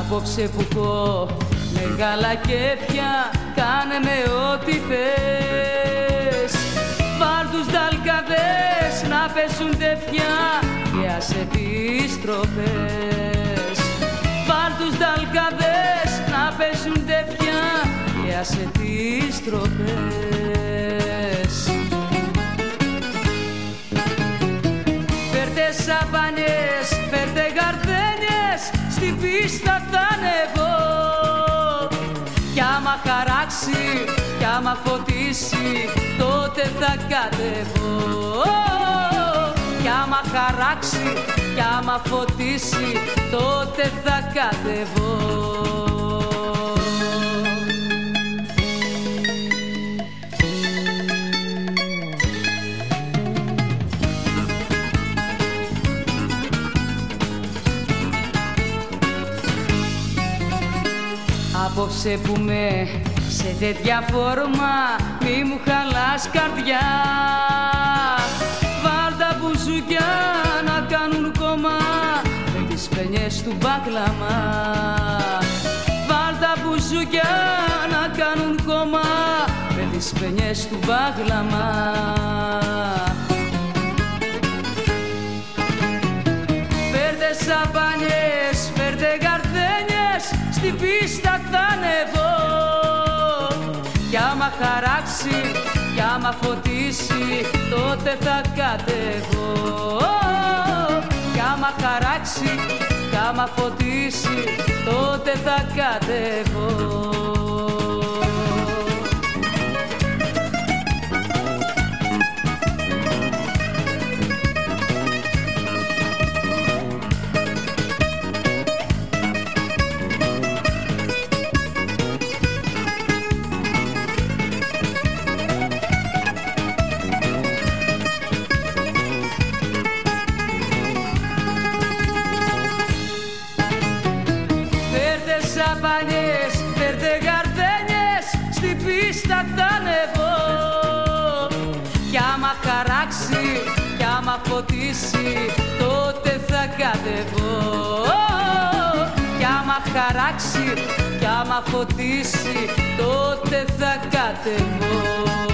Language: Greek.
Απόψε που έχω μεγάλα κέφια, κάνε με ό,τι θες. Βάλ τους δαλκαδές να πέσουν τεφιά και άσε τις τροπές. Βάλ τους δαλκαδές να πέσουν τεφιά και άσε τις τροπές. Φέρτε σαμπάνιες, φέρτε γαρδένιες, στην πίστα θα ανεβώ. Κι άμα χαράξει, κι άμα φωτίσει, τότε θα κατεβώ. Κι άμα χαράξει, κι άμα φωτίσει, τότε θα κατεβώ. Απόψε που με σε τέτοια φόρμα, μη μου χαλάς καρδιά. Βάλ τα μπουζούκια να κάνουν κόμμα με τις παινιές του μπάκλαμα. Βάλ τα μπουζούκια να κάνουν κόμμα με τις παινιές του μπάκλαμα. Φέρτε σαμπάνιες, φέρτε γαρδένιες, στην πίστα θα ανεβώ. Κι άμα χαράξει, κι άμα φωτίσει, τότε θα κατεβώ. Κι άμα χαράξει, κι άμα φωτίσει, τότε θα κατεβώ. Σαμπάνιες, φέρτε γαρδένιες, στην πίστα θα ανεβώ. Κι άμα χαράξει, κι άμα φωτίσει, τότε θα κατεβώ. Κι άμα χαράξει, κι άμα φωτίσει, τότε θα κατεβώ.